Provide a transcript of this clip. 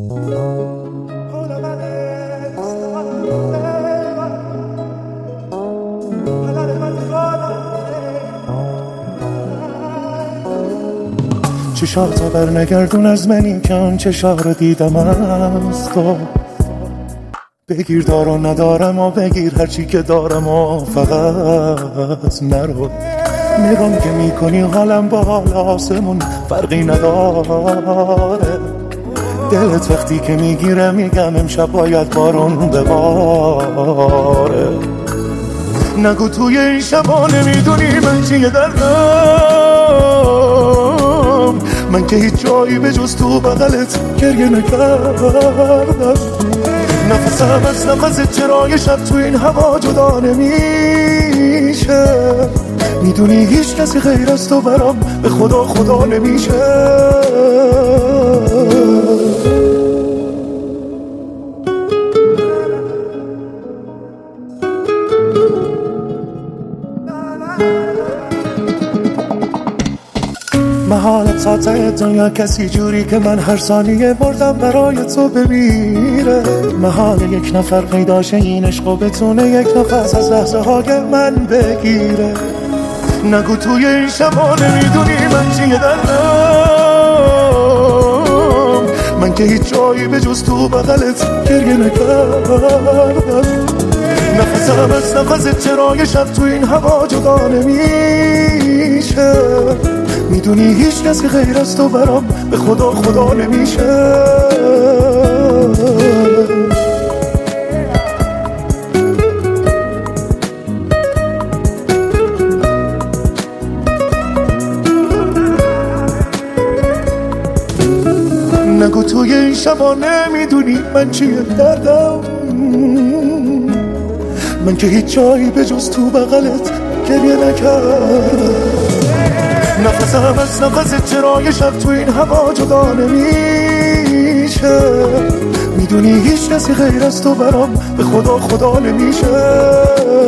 چشاتو بر نگردون از منی که آن چشا رو دیدم از تو. بگیر دار و ندارم و بگیر هرچی که دارم و فقط نرو. نگام که میکنی حالم با حال آسمون فرقی نداره. دلت وقتی که میگیره میگم امشب باید بارون بباره. نگو توی این شبا نمیدونی من چیه دردم. من که هیچ جایی به جز تو بغلت گریه نکردم. نفسم از نفس چرای شب تو این هوا جدا نمیشه. میدونی هیچ کسی غیر از تو برام به خدا خدا نمیشه. محالت تا ته دنیا کسی جوری که من هر ثانیه مردم برای تو بمیره. محال یک نفر پیداشه این عشق و بتونه یک نفس از لحظه های من بگیره. نگو توی این شبا نمیدونی من چیه دردم. من که هیچ جایی به جز تو بغلت گریه نکردم. نفسم از نفس چرای شب تو این هوا جدا نمیشه. میدونی هیچ کسی غیر از تو برام به خدا خدا نمیشه. نگو توی این شبا نمیدونی من چیه دردم. من که هیچ جایی به جز تو بغلت گریه نکردم. نفسم از نفس چرای شب تو این هوا جدا نمیشه. میدونی هیچ کسی غیر از تو برام به خدا خدا نمیشه.